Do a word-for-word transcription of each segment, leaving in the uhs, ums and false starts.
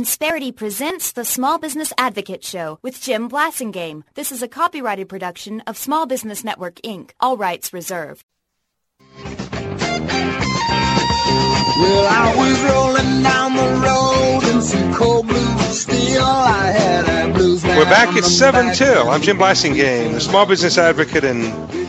Insperity presents the Small Business Advocate Show with Jim Blasingame. This is a copyrighted production of Small Business Network, Incorporated. All rights reserved. Well, I was rolling down the road in some cold blue steel. I had a blues man. We're back at seven till. I'm Jim Blasingame, the Small Business Advocate, and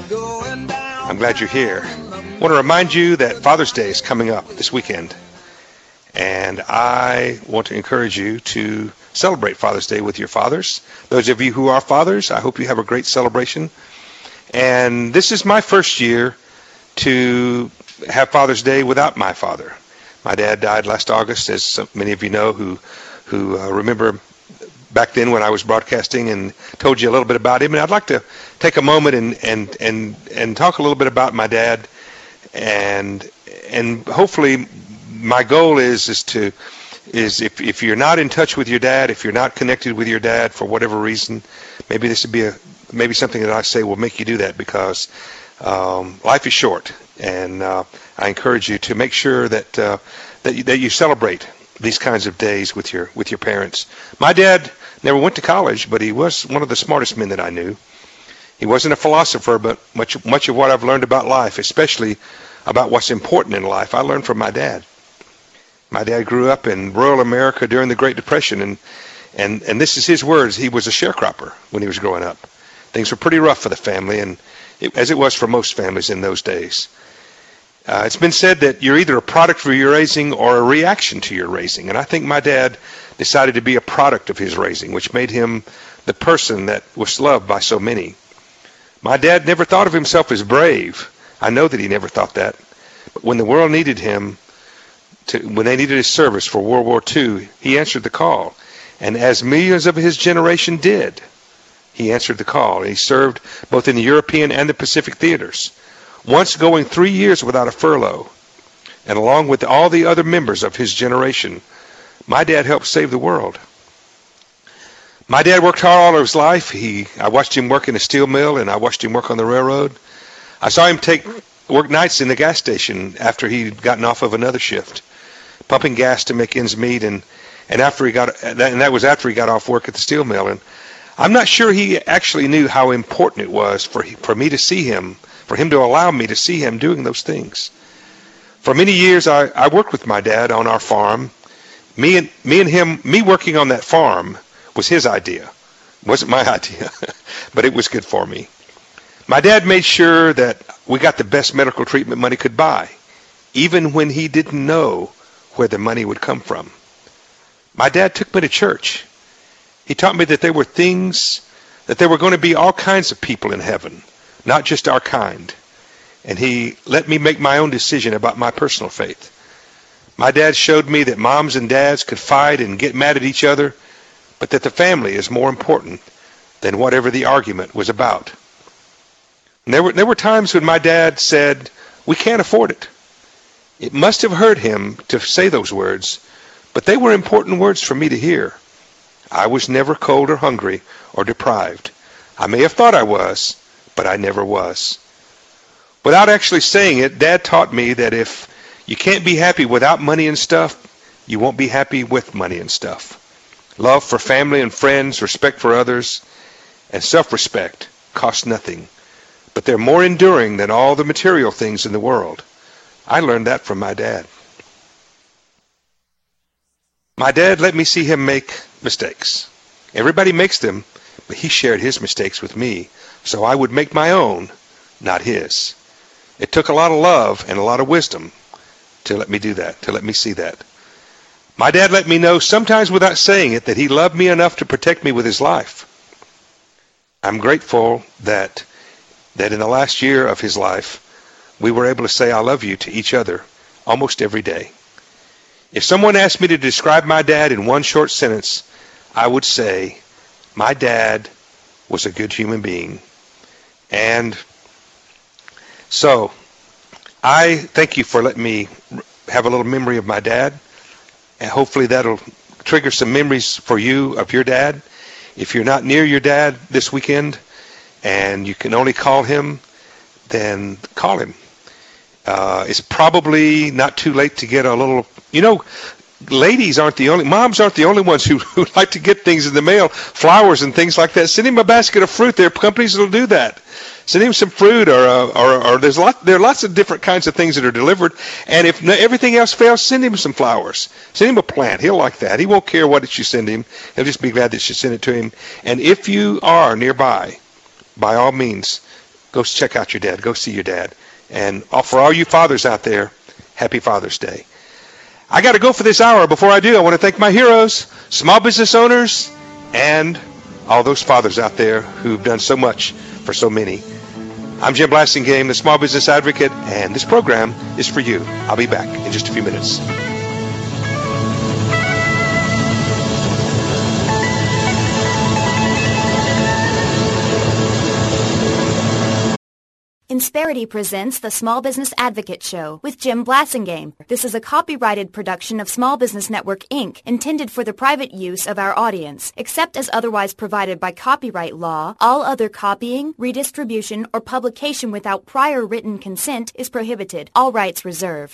I'm glad you're here. I want to remind you that Father's Day is coming up this weekend. And I want to encourage you to celebrate Father's Day with your fathers. Those of you who are fathers, I hope you have a great celebration. And this is my first year to have Father's Day without my father. My dad died last August, as many of you know who who uh, remember back then when I was broadcasting and told you a little bit about him. And I'd like to take a moment and and and, and talk a little bit about my dad. And and hopefully my goal is is to is if if you're not in touch with your dad, if you're not connected with your dad for whatever reason, maybe this would be a maybe something that I say will make you do that, because um, life is short, and uh, I encourage you to make sure that uh, that you, that you celebrate these kinds of days with your with your parents. My dad never went to college, but he was one of the smartest men that I knew. He wasn't a philosopher, but much much of what I've learned about life, especially about what's important in life, I learned from my dad. My dad grew up in rural America during the Great Depression, and, and, and this is his words. He was a sharecropper when he was growing up. Things were pretty rough for the family, and it, as it was for most families in those days. Uh, it's been said that you're either a product of your raising or a reaction to your raising, and I think my dad decided to be a product of his raising, which made him the person that was loved by so many. My dad never thought of himself as brave. I know that he never thought that. But when the world needed him, To, when they needed his service for World War Two, he answered the call. And as millions of his generation did, he answered the call. He served both in the European and the Pacific theaters, once going three years without a furlough. And along with all the other members of his generation, my dad helped save the world. My dad worked hard all of his life. He, I watched him work in a steel mill, and I watched him work on the railroad. I saw him take work nights in the gas station after he'd gotten off of another shift, pumping gas to make ends meet, and and after he got and that was after he got off work at the steel mill. And I'm not sure he actually knew how important it was for for me to see him, for him to allow me to see him doing those things. For many years, I, I worked with my dad on our farm. Me and me and him, me working on that farm was his idea. It wasn't my idea, but it was good for me. My dad made sure that we got the best medical treatment money could buy, even when he didn't know where the money would come from. My dad took me to church. He taught me that there were things, that there were going to be all kinds of people in heaven, not just our kind. And he let me make my own decision about my personal faith. My dad showed me that moms and dads could fight and get mad at each other, but that the family is more important than whatever the argument was about. And there were, there were times when my dad said, "We can't afford it." It must have hurt him to say those words, but they were important words for me to hear. I was never cold or hungry or deprived. I may have thought I was, but I never was. Without actually saying it, Dad taught me that if you can't be happy without money and stuff, you won't be happy with money and stuff. Love for family and friends, respect for others, and self-respect cost nothing, but they're more enduring than all the material things in the world. I learned that from my dad. My dad let me see him make mistakes. Everybody makes them, but he shared his mistakes with me, so I would make my own, not his. It took a lot of love and a lot of wisdom to let me do that, to let me see that. My dad let me know, sometimes without saying it, that he loved me enough to protect me with his life. I'm grateful that that in the last year of his life, we were able to say I love you to each other almost every day. If someone asked me to describe my dad in one short sentence, I would say, my dad was a good human being. And so, I thank you for letting me have a little memory of my dad, and hopefully that'll trigger some memories for you of your dad. If you're not near your dad this weekend, and you can only call him, then call him. Uh, it's probably not too late to get a little, you know, ladies aren't the only, moms aren't the only ones who, who like to get things in the mail, flowers and things like that. Send him a basket of fruit. There are companies that will do that. Send him some fruit, or, uh, or, or there's a lot, there are lots of different kinds of things that are delivered. And if no, everything else fails, send him some flowers. Send him a plant. He'll like that. He won't care what you send him. He'll just be glad that you send it to him. And if you are nearby, by all means, go check out your dad. Go see your dad. And for all you fathers out there, happy Father's Day. I got to go for this hour. Before I do, I want to thank my heroes, small business owners, and all those fathers out there who've done so much for so many. I'm Jim Blasingame, the Small Business Advocate, and this program is for you. I'll be back in just a few minutes. Insperity presents the Small Business Advocate Show with Jim Blasingame. This is a copyrighted production of Small Business Network, Incorporated, intended for the private use of our audience. Except as otherwise provided by copyright law, all other copying, redistribution, or publication without prior written consent is prohibited. All rights reserved.